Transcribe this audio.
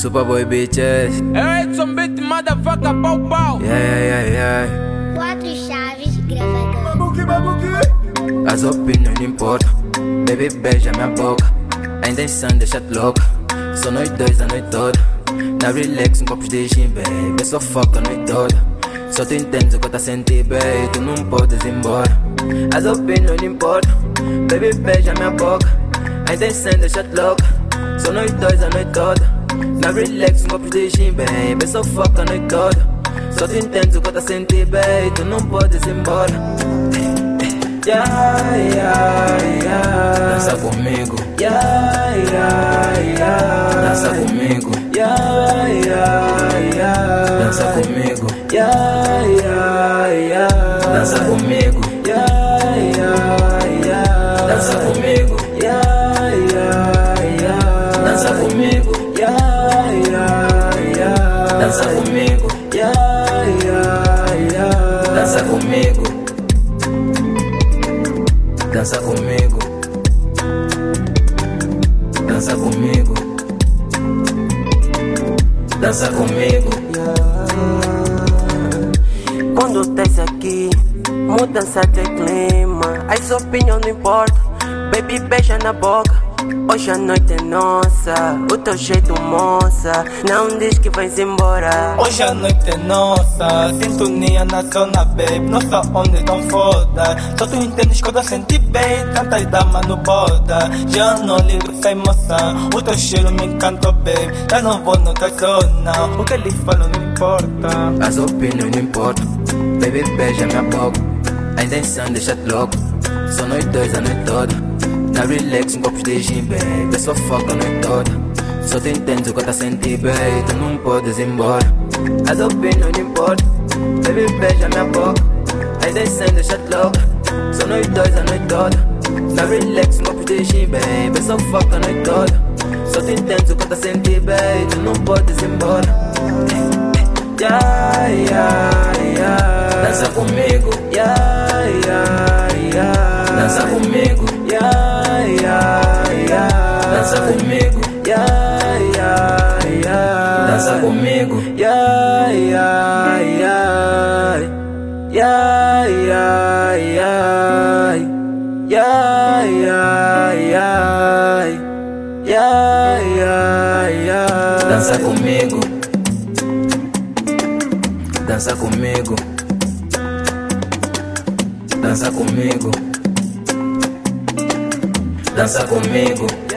Superboy bitches. Hey, some bit motherfucker, pau pau. Yeah. Quatro chaves gravador. As opiniões não importam. Baby, beija minha boca. A intenção deixa-te louca. Só nós dois a noite toda. Na relax, copos de gin, baby. Só foca a noite toda. Só tu entendes o que eu tá sentindo, baby. Tu não podes ir embora. As opiniões não importam. Baby, beija minha boca. A intenção deixa-te louca. Só nós dois a noite toda. Na relax, copos de gin, baby. Só foca a noite toda. Só tu entendes o que eu tá sentindo, baby. Tu não podes ir embora. Dança comigo. Dança comigo. Dança comigo. Dança comigo. Dança comigo. Dança comigo. Dança comigo. Dança comigo. Dança comigo. Dança comigo. Dança comigo. Quando desce aqui, mudança de clima. As opiniões não importam. Baby, beija na boca. Hoje a noite é nossa. O teu jeito moça. Não diz que vais embora. Hoje a noite é nossa. Sintonia na zona, babe. Nossa onda é tão foda. Só tu entendes que eu senti bem. Tantas damas no boda. Já não ligo essa emoção. O teu cheiro me encanta, babe. Já não vou no zona. O que eles falam não importa. As opiniões não importam. Baby, beija minha boca. A intenção deixa-te louco. Só nós dois a noite toda. Na relax, copos de gin, baby. Só foca a noite toda. Só tu entendes o que eu tá sentindo, baby. Tu não podes ir embora. As opiniões não importam. Baby, beija minha boca. A intenção deixa-te louca. Só nós dois a noite toda. Na relax, copos de gin, baby. Só foca a noite toda. Só tu entendes o que eu tá sentindo, baby. Tu não podes ir embora. Dança comigo. Dança comigo. Dança comigo. Dança comigo. Dança comigo. Dança comigo. Dança comigo. Dança comigo.